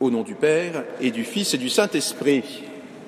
Au nom du Père et du Fils et du Saint-Esprit.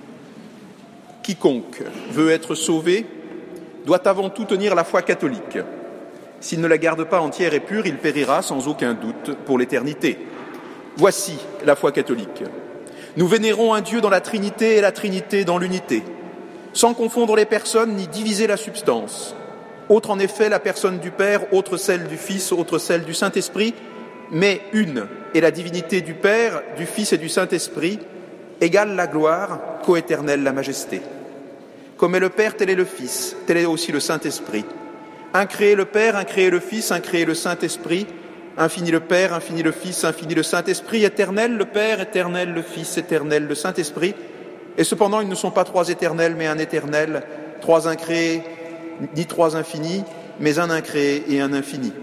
Quiconque veut être sauvé doit avant tout tenir la foi catholique. S'il ne la garde pas entière et pure, il périra sans aucun doute pour l'éternité. Voici la foi catholique. Nous vénérons un Dieu dans la Trinité et la Trinité dans l'unité, sans confondre les personnes ni diviser la substance. Autre en effet la personne du Père, autre celle du Fils, autre celle du Saint-Esprit, mais une est la divinité du Père, du Fils et du Saint-Esprit, égale la gloire, coéternelle la majesté. Comme est le Père, tel est le Fils, tel est aussi le Saint-Esprit. Incréé le Père, incréé le Fils, incréé le Saint-Esprit, infini le Père, infini le Fils, infini le Saint-Esprit, éternel le Père, éternel le Fils, éternel le Saint-Esprit. Et cependant, ils ne sont pas trois éternels, mais un éternel, trois incréés, ni trois infinis, mais un incréé et un infini.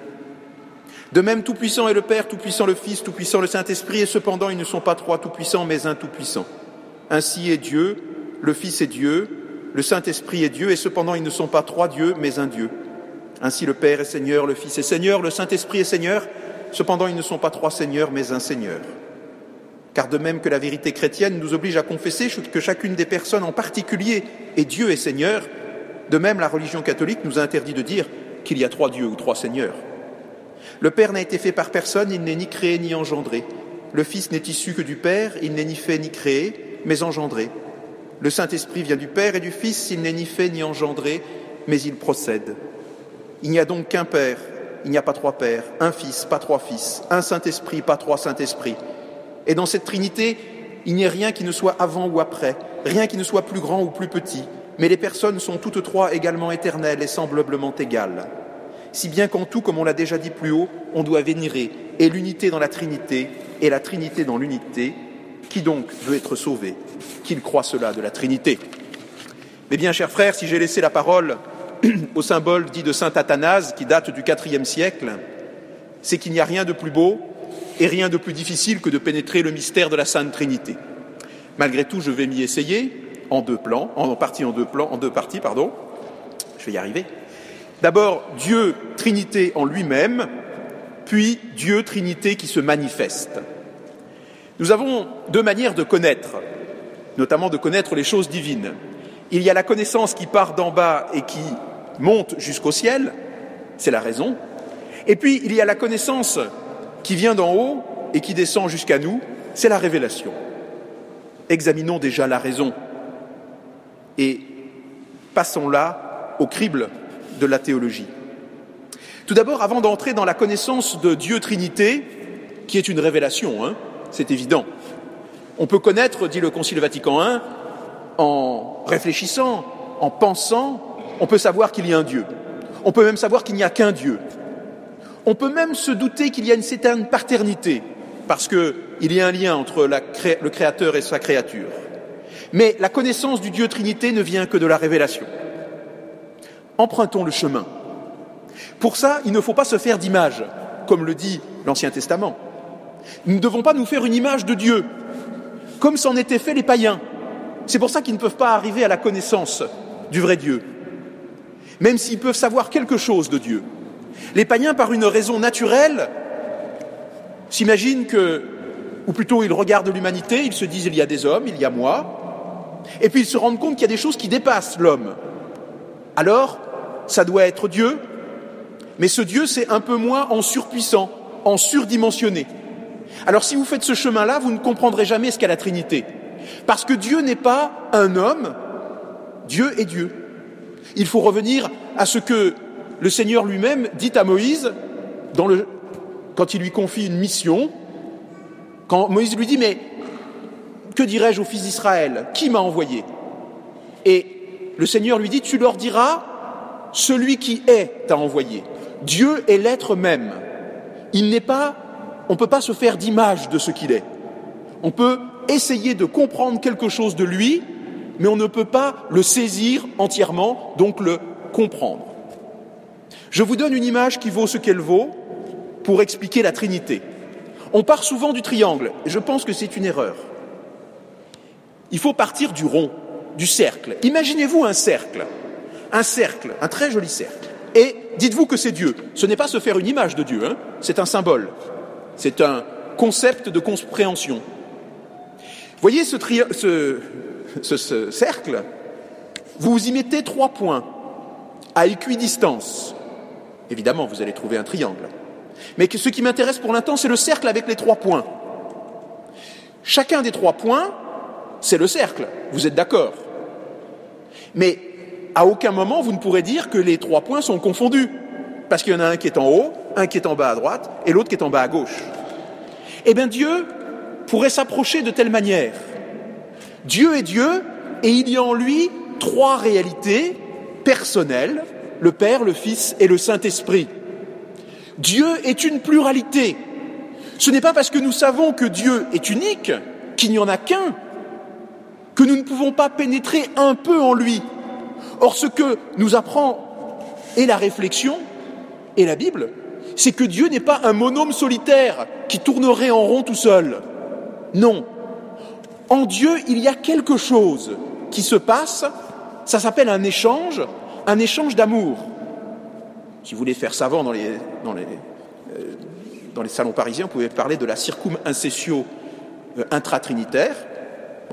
De même, tout-puissant est le Père, tout-puissant le Fils, tout-puissant le Saint-Esprit, et cependant, ils ne sont pas trois tout-puissants, mais un tout-puissant. Ainsi est Dieu, le Fils est Dieu, le Saint-Esprit est Dieu, et cependant, ils ne sont pas trois dieux, mais un Dieu. Ainsi, le Père est Seigneur, le Fils est Seigneur, le Saint-Esprit est Seigneur, cependant, ils ne sont pas trois seigneurs, mais un Seigneur. Car de même que la vérité chrétienne nous oblige à confesser que chacune des personnes en particulier est Dieu et Seigneur, de même, la religion catholique nous a interdit de dire qu'il y a trois dieux ou trois seigneurs. Le Père n'a été fait par personne, il n'est ni créé ni engendré. Le Fils n'est issu que du Père, il n'est ni fait ni créé, mais engendré. Le Saint-Esprit vient du Père et du Fils, il n'est ni fait ni engendré, mais il procède. Il n'y a donc qu'un Père, il n'y a pas trois pères, un Fils, pas trois fils, un Saint-Esprit, pas trois Saint-Esprits. Et dans cette Trinité, il n'y a rien qui ne soit avant ou après, rien qui ne soit plus grand ou plus petit, mais les personnes sont toutes trois également éternelles et semblablement égales. Si bien qu'en tout, comme on l'a déjà dit plus haut, on doit vénérer et l'unité dans la Trinité et la Trinité dans l'unité. Qui donc veut être sauvé? Qu'il croit cela de la Trinité. Mais bien, chers frères, si j'ai laissé la parole au symbole dit de saint Athanase, qui date du IVe siècle, c'est qu'il n'y a rien de plus beau et rien de plus difficile que de pénétrer le mystère de la Sainte Trinité. Malgré tout, je vais m'y essayer en deux parties. Je vais y arriver. D'abord, Dieu, Trinité en lui-même, puis Dieu, Trinité qui se manifeste. Nous avons deux manières de connaître, notamment de connaître les choses divines. Il y a la connaissance qui part d'en bas et qui monte jusqu'au ciel, c'est la raison. Et puis, il y a la connaissance qui vient d'en haut et qui descend jusqu'à nous, c'est la révélation. Examinons déjà la raison et passons là au crible de la théologie. Tout d'abord, avant d'entrer dans la connaissance de Dieu Trinité, qui est une révélation, c'est évident. On peut connaître, dit le Concile Vatican I, en réfléchissant, en pensant, on peut savoir qu'il y a un Dieu. On peut même savoir qu'il n'y a qu'un Dieu. On peut même se douter qu'il y a une certaine paternité, parce qu'il y a un lien entre le Créateur et sa créature. Mais la connaissance du Dieu Trinité ne vient que de la révélation. Empruntons le chemin. Pour ça, il ne faut pas se faire d'image, comme le dit l'Ancien Testament. Nous ne devons pas nous faire une image de Dieu, comme s'en étaient fait les païens. C'est pour ça qu'ils ne peuvent pas arriver à la connaissance du vrai Dieu, même s'ils peuvent savoir quelque chose de Dieu. Les païens, par une raison naturelle, s'imaginent ou plutôt ils regardent l'humanité, ils se disent il y a des hommes, il y a moi, et puis ils se rendent compte qu'il y a des choses qui dépassent l'homme. Alors, ça doit être Dieu, mais ce Dieu, c'est un peu moins en surpuissant, en surdimensionné. Alors si vous faites ce chemin-là, vous ne comprendrez jamais ce qu'est la Trinité. Parce que Dieu n'est pas un homme, Dieu est Dieu. Il faut revenir à ce que le Seigneur lui-même dit à Moïse quand il lui confie une mission. Quand Moïse lui dit « Mais que dirais-je aux fils d'Israël? Qui m'a envoyé ?» Et le Seigneur lui dit « Tu leur diras, celui qui est t'a envoyé. » Dieu est l'être même. On ne peut pas se faire d'image de ce qu'il est. On peut essayer de comprendre quelque chose de lui, mais on ne peut pas le saisir entièrement, donc le comprendre. Je vous donne une image qui vaut ce qu'elle vaut pour expliquer la Trinité. On part souvent du triangle, et je pense que c'est une erreur. Il faut partir du rond, du cercle. Imaginez-vous un cercle, un très joli cercle, et dites-vous que c'est Dieu. Ce n'est pas se faire une image de Dieu, c'est un symbole, c'est un concept de compréhension. Voyez ce cercle, vous y mettez 3 points à équidistance. Évidemment, vous allez trouver un triangle. Mais ce qui m'intéresse pour l'instant, c'est le cercle avec les 3 points. Chacun des 3 points, c'est le cercle, vous êtes d'accord. Mais à aucun moment, vous ne pourrez dire que les 3 points sont confondus, parce qu'il y en a un qui est en haut, un qui est en bas à droite, et l'autre qui est en bas à gauche. Eh bien, Dieu pourrait s'approcher de telle manière. Dieu est Dieu, et il y a en lui 3 réalités personnelles, le Père, le Fils et le Saint-Esprit. Dieu est une pluralité. Ce n'est pas parce que nous savons que Dieu est unique, qu'il n'y en a qu'un, que nous ne pouvons pas pénétrer un peu en lui. Or, ce que nous apprend et la réflexion et la Bible, c'est que Dieu n'est pas un monôme solitaire qui tournerait en rond tout seul. Non. En Dieu, il y a quelque chose qui se passe, ça s'appelle un échange d'amour. Si vous voulez faire savant dans les salons parisiens, vous pouvez parler de la circum incessio intratrinitaire. Bon,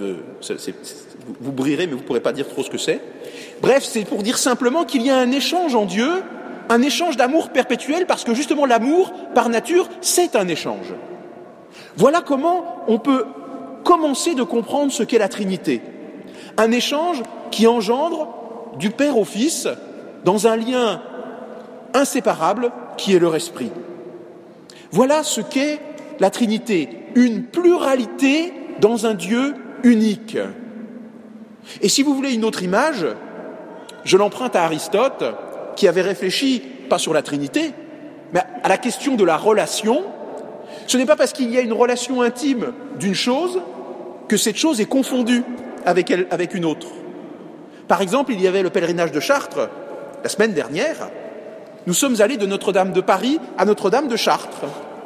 vous brillerez, mais vous ne pourrez pas dire trop ce que c'est. Bref, c'est pour dire simplement qu'il y a un échange en Dieu, un échange d'amour perpétuel, parce que justement l'amour, par nature, c'est un échange. Voilà comment on peut commencer de comprendre ce qu'est la Trinité. Un échange qui engendre du Père au Fils dans un lien inséparable qui est leur esprit. Voilà ce qu'est la Trinité, une pluralité dans un Dieu unique. Et si vous voulez une autre image, je l'emprunte à Aristote, qui avait réfléchi, pas sur la Trinité, mais à la question de la relation. Ce n'est pas parce qu'il y a une relation intime d'une chose que cette chose est confondue avec une autre. Par exemple, il y avait le pèlerinage de Chartres, la semaine dernière. Nous sommes allés de Notre-Dame de Paris à Notre-Dame de Chartres.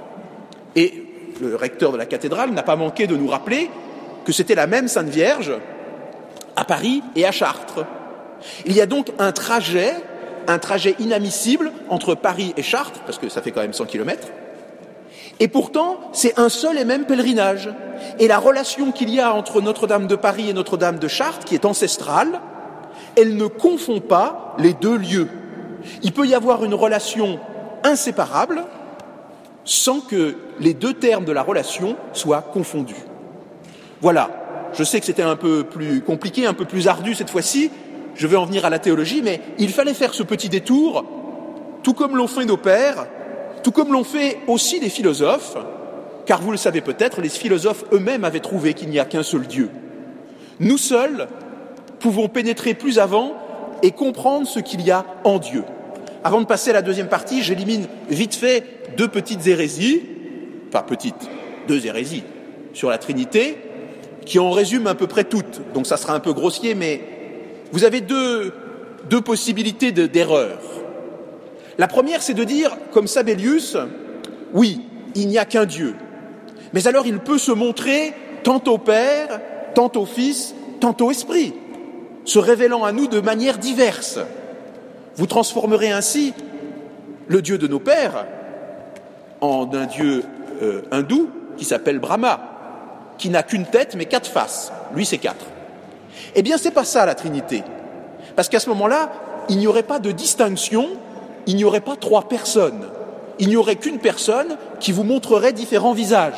Et le recteur de la cathédrale n'a pas manqué de nous rappeler que c'était la même Sainte Vierge à Paris et à Chartres. Il y a donc un trajet inadmissible entre Paris et Chartres, parce que ça fait quand même 100 kilomètres, et pourtant c'est un seul et même pèlerinage. Et la relation qu'il y a entre Notre-Dame de Paris et Notre-Dame de Chartres, qui est ancestrale, elle ne confond pas les 2 lieux. Il peut y avoir une relation inséparable sans que les 2 termes de la relation soient confondus. Voilà, je sais que c'était un peu plus compliqué, un peu plus ardu cette fois-ci, je vais en venir à la théologie, mais il fallait faire ce petit détour, tout comme l'ont fait nos pères, tout comme l'ont fait aussi les philosophes, car vous le savez peut-être, les philosophes eux-mêmes avaient trouvé qu'il n'y a qu'un seul Dieu. Nous seuls pouvons pénétrer plus avant et comprendre ce qu'il y a en Dieu. Avant de passer à la deuxième partie, j'élimine vite fait 2 petites hérésies, enfin petites, 2 hérésies sur la Trinité, qui en résument à peu près toutes. Donc ça sera un peu grossier, mais vous avez deux possibilités d'erreur. La première, c'est de dire, comme Sabellius, oui, il n'y a qu'un Dieu. Mais alors il peut se montrer tant au Père, tant au Fils, tant au Esprit, se révélant à nous de manières diverses. Vous transformerez ainsi le Dieu de nos pères en un Dieu hindou qui s'appelle Brahma, qui n'a qu'une tête mais 4 faces. Lui, c'est 4. Eh bien, c'est pas ça la Trinité. Parce qu'à ce moment-là, il n'y aurait pas de distinction, il n'y aurait pas 3 personnes. Il n'y aurait qu'une personne qui vous montrerait différents visages.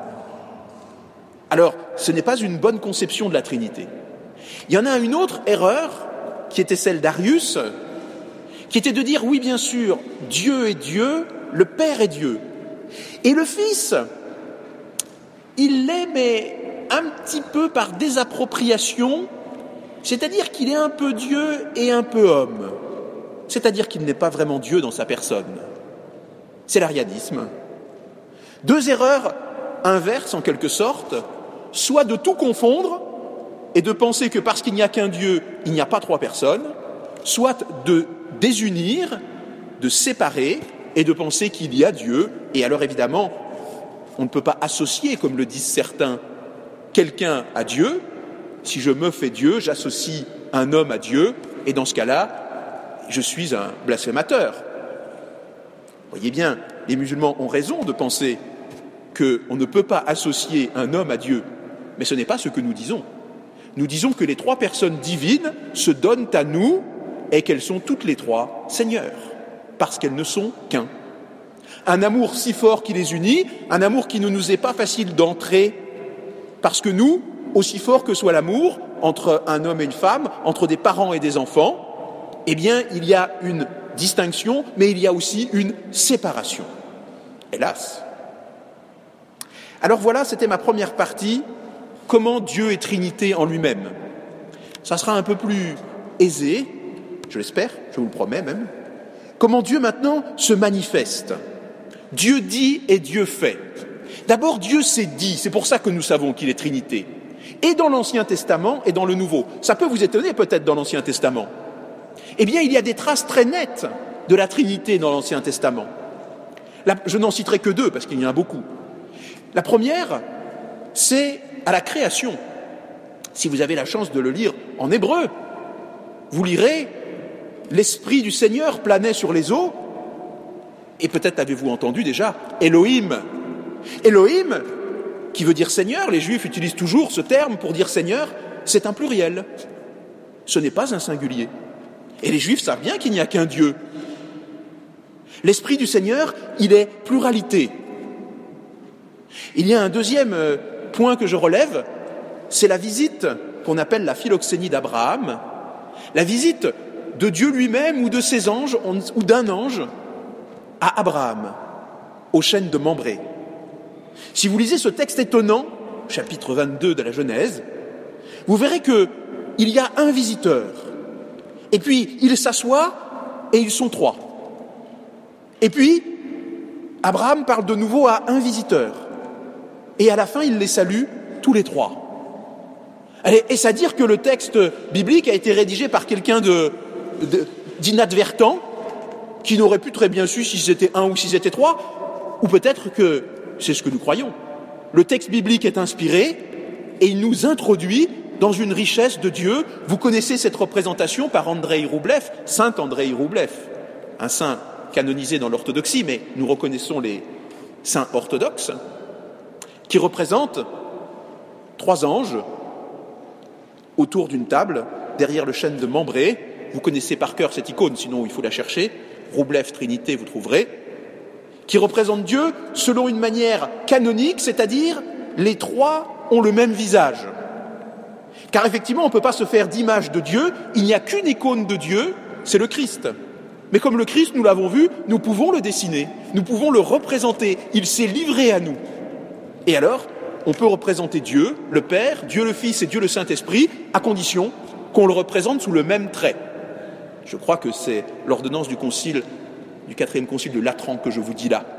Alors, ce n'est pas une bonne conception de la Trinité. Il y en a une autre erreur, qui était celle d'Arius, qui était de dire, oui, bien sûr, Dieu est Dieu, le Père est Dieu. Et le Fils, il l'est, mais un petit peu par désappropriation, c'est-à-dire qu'il est un peu Dieu et un peu homme. C'est-à-dire qu'il n'est pas vraiment Dieu dans sa personne. C'est l'arianisme. 2 erreurs inverses, en quelque sorte, soit de tout confondre et de penser que parce qu'il n'y a qu'un Dieu, il n'y a pas 3 personnes, soit de désunir, de séparer et de penser qu'il y a Dieu. Et alors évidemment, on ne peut pas associer, comme le disent certains, quelqu'un à Dieu. Si je me fais Dieu, j'associe un homme à Dieu, et dans ce cas-là, je suis un blasphémateur. Vous voyez bien, les musulmans ont raison de penser qu'on ne peut pas associer un homme à Dieu, Mais ce n'est pas ce que nous disons. Nous disons que les trois personnes divines se donnent à nous et qu'elles sont toutes les trois Seigneurs, parce qu'elles ne sont qu'un. Un amour si fort qui les unit, un amour qui ne nous est pas facile d'entrer, parce que nous, aussi fort que soit l'amour entre un homme et une femme, entre des parents et des enfants, eh bien, il y a une distinction, mais il y a aussi une séparation. Hélas. Alors voilà, c'était ma première partie, comment Dieu est Trinité en lui-même. Ça sera un peu plus aisé, je l'espère, je vous le promets même. Comment Dieu maintenant se manifeste. Dieu dit et Dieu fait. D'abord, Dieu s'est dit, c'est pour ça que nous savons qu'il est Trinité. Et dans l'Ancien Testament et dans le Nouveau. Ça peut vous étonner peut-être dans l'Ancien Testament. Eh bien, il y a des traces très nettes de la Trinité dans l'Ancien Testament. Là, je n'en citerai que deux, parce qu'il y en a beaucoup. La première, c'est à la création. Si vous avez la chance de le lire en hébreu, vous lirez « L'Esprit du Seigneur planait sur les eaux » et peut-être avez-vous entendu déjà « Elohim ». Elohim, qui veut dire Seigneur, les Juifs utilisent toujours ce terme pour dire Seigneur, c'est un pluriel. Ce n'est pas un singulier. Et les Juifs savent bien qu'il n'y a qu'un Dieu. L'Esprit du Seigneur, il est pluralité. Il y a un deuxième point que je relève, c'est la visite qu'on appelle la philoxénie d'Abraham, la visite de Dieu lui-même ou de ses anges ou d'un ange à Abraham, au chêne de Mambré. Si vous lisez ce texte étonnant, chapitre 22 de la Genèse, vous verrez qu'il y a un visiteur, et puis il s'assoit et ils sont trois. Et puis, Abraham parle de nouveau à un visiteur, et à la fin il les salue tous les trois. Est-ce à dire que le texte biblique a été rédigé par quelqu'un d'inadvertant, qui n'aurait pu très bien su si c'était un ou si c'était trois, ou peut-être que c'est ce que nous croyons. Le texte biblique est inspiré et il nous introduit dans une richesse de Dieu. Vous connaissez cette représentation par Andrei Roublev, saint Andrei Roublev, un saint canonisé dans l'orthodoxie, mais nous reconnaissons les saints orthodoxes, qui représentent trois anges autour d'une table, derrière le chêne de Mambré. Vous connaissez par cœur cette icône, sinon il faut la chercher. Roublev, Trinité, vous trouverez. Qui représente Dieu selon une manière canonique, c'est-à-dire les trois ont le même visage. Car effectivement, on ne peut pas se faire d'image de Dieu, il n'y a qu'une icône de Dieu, c'est le Christ. Mais comme le Christ, nous l'avons vu, nous pouvons le dessiner, nous pouvons le représenter, il s'est livré à nous. Et alors, on peut représenter Dieu, le Père, Dieu le Fils et Dieu le Saint-Esprit, à condition qu'on le représente sous le même trait. Je crois que c'est l'ordonnance du concile, du 4e concile de Latran que je vous dis là.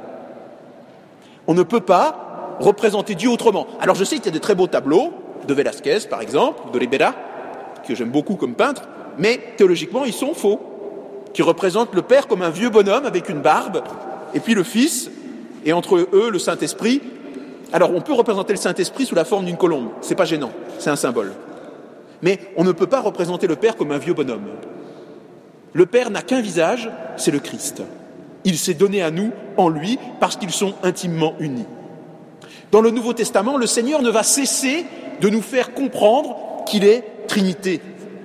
On ne peut pas représenter Dieu autrement. Alors je sais qu'il y a de très beaux tableaux, de Velázquez par exemple, de Ribera, que j'aime beaucoup comme peintre, mais théologiquement ils sont faux, qui représentent le Père comme un vieux bonhomme avec une barbe, et puis le Fils, et entre eux le Saint-Esprit. Alors on peut représenter le Saint-Esprit sous la forme d'une colombe, c'est pas gênant, c'est un symbole. Mais on ne peut pas représenter le Père comme un vieux bonhomme. Le Père n'a qu'un visage, c'est le Christ. Il s'est donné à nous en lui parce qu'ils sont intimement unis. Dans le Nouveau Testament, le Seigneur ne va cesser de nous faire comprendre qu'il est Trinité.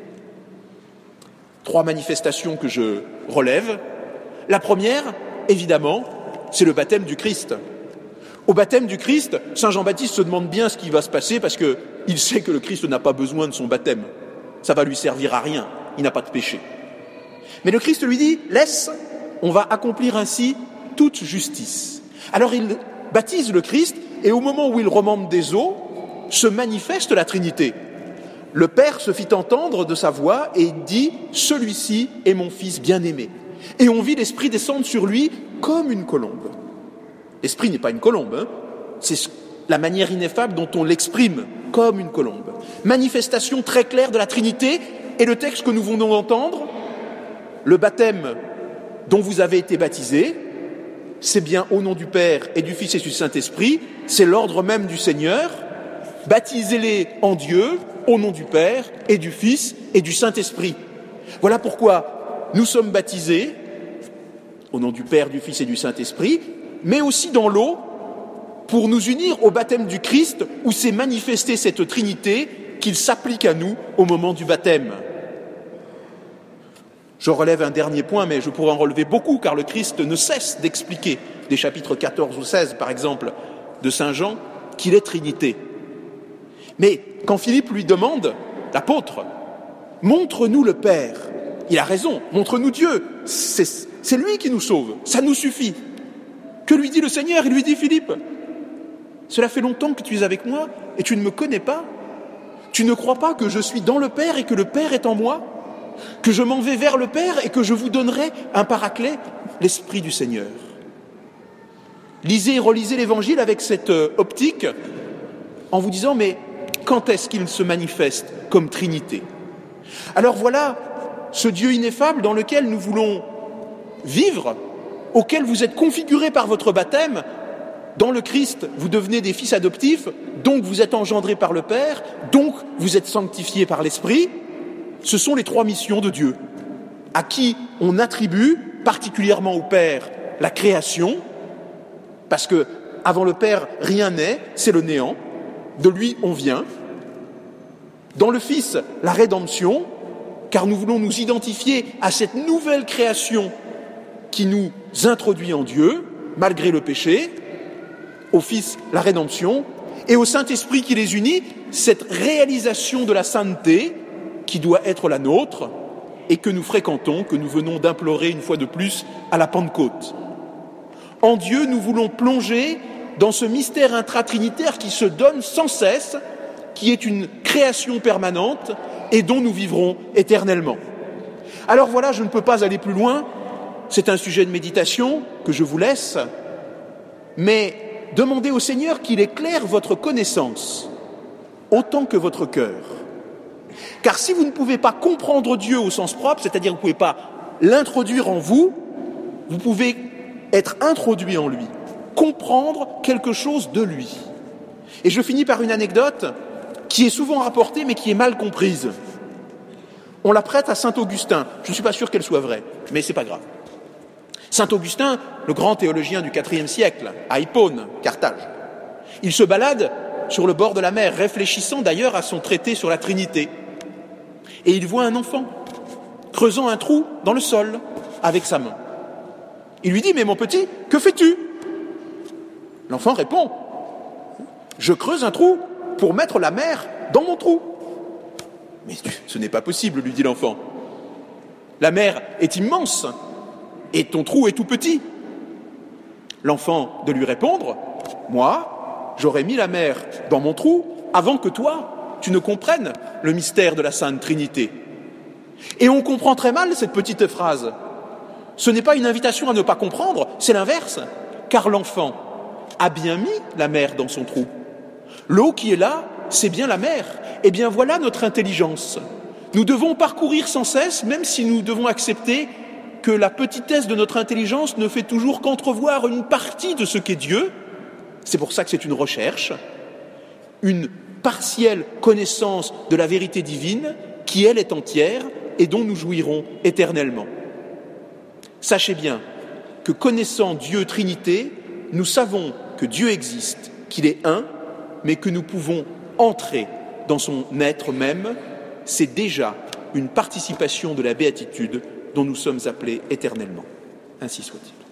3 manifestations que je relève. La première, évidemment, c'est le baptême du Christ. Au baptême du Christ, saint Jean-Baptiste se demande bien ce qui va se passer parce qu'il sait que le Christ n'a pas besoin de son baptême. Ça va lui servir à rien, il n'a pas de péché. Mais le Christ lui dit, laisse, on va accomplir ainsi toute justice. Alors il baptise le Christ, et au moment où il remonte des eaux, se manifeste la Trinité. Le Père se fit entendre de sa voix, et il dit, celui-ci est mon Fils bien-aimé. Et on vit l'Esprit descendre sur lui comme une colombe. L'Esprit n'est pas une colombe, hein. C'est la manière ineffable dont on l'exprime, comme une colombe. Manifestation très claire de la Trinité, et le texte que nous venons d'entendre, le baptême dont vous avez été baptisés, c'est bien au nom du Père et du Fils et du Saint-Esprit, c'est l'ordre même du Seigneur, baptisez-les en Dieu, au nom du Père et du Fils et du Saint-Esprit. Voilà pourquoi nous sommes baptisés, au nom du Père, du Fils et du Saint-Esprit, mais aussi dans l'eau, pour nous unir au baptême du Christ, où s'est manifestée cette Trinité qu'il s'applique à nous au moment du baptême. Je relève un dernier point, mais je pourrais en relever beaucoup, car le Christ ne cesse d'expliquer, des chapitres 14 ou 16 par exemple, de Saint Jean, qu'il est Trinité. Mais quand Philippe lui demande, l'apôtre, « Montre-nous le Père », il a raison, montre-nous Dieu, c'est lui qui nous sauve, ça nous suffit. Que lui dit le Seigneur? Il lui dit, Philippe, cela fait longtemps que tu es avec moi et tu ne me connais pas. Tu ne crois pas que je suis dans le Père et que le Père est en moi? Que je m'en vais vers le Père et que je vous donnerai un paraclet, l'Esprit du Seigneur. Lisez et relisez l'Évangile avec cette optique en vous disant, mais quand est-ce qu'il se manifeste comme Trinité? Alors voilà ce Dieu ineffable dans lequel nous voulons vivre, auquel vous êtes configurés par votre baptême. Dans le Christ, vous devenez des fils adoptifs, donc vous êtes engendrés par le Père, donc vous êtes sanctifiés par l'Esprit. Ce sont les trois missions de Dieu, à qui on attribue, particulièrement au Père, la création, parce que avant le Père, rien n'est, c'est le néant, de lui on vient. Dans le Fils, la rédemption, car nous voulons nous identifier à cette nouvelle création qui nous introduit en Dieu, malgré le péché. Au Fils, la rédemption, et au Saint-Esprit qui les unit, cette réalisation de la sainteté qui doit être la nôtre et que nous fréquentons, que nous venons d'implorer une fois de plus à la Pentecôte. En Dieu, nous voulons plonger dans ce mystère intratrinitaire qui se donne sans cesse, qui est une création permanente et dont nous vivrons éternellement. Alors voilà, je ne peux pas aller plus loin, c'est un sujet de méditation que je vous laisse, mais demandez au Seigneur qu'il éclaire votre connaissance autant que votre cœur. Car si vous ne pouvez pas comprendre Dieu au sens propre, c'est-à-dire vous ne pouvez pas l'introduire en vous, vous pouvez être introduit en lui, comprendre quelque chose de lui. Et je finis par une anecdote qui est souvent rapportée mais qui est mal comprise. On la prête à saint Augustin. Je ne suis pas sûr qu'elle soit vraie, mais c'est pas grave. Saint Augustin, le grand théologien du IVe siècle, à Hippone, Carthage, il se balade sur le bord de la mer, réfléchissant d'ailleurs à son traité sur la Trinité. Et il voit un enfant creusant un trou dans le sol avec sa main. Il lui dit « Mais mon petit, que fais-tu » L'enfant répond « Je creuse un trou pour mettre la mer dans mon trou. » « Mais ce n'est pas possible, lui dit l'enfant. La mer est immense et ton trou est tout petit. » L'enfant de lui répondre « Moi, j'aurais mis la mer dans mon trou avant que toi, tu ne comprennes le mystère de la Sainte Trinité. » Et on comprend très mal cette petite phrase. Ce n'est pas une invitation à ne pas comprendre, c'est l'inverse, car l'enfant a bien mis la mer dans son trou. L'eau qui est là, c'est bien la mer. Eh bien voilà notre intelligence. Nous devons parcourir sans cesse, même si nous devons accepter que la petitesse de notre intelligence ne fait toujours qu'entrevoir une partie de ce qu'est Dieu. C'est pour ça que c'est une recherche, une partielle connaissance de la vérité divine qui, elle, est entière et dont nous jouirons éternellement. Sachez bien que connaissant Dieu Trinité, nous savons que Dieu existe, qu'il est un, mais que nous pouvons entrer dans son être même. C'est déjà une participation de la béatitude dont nous sommes appelés éternellement. Ainsi soit-il.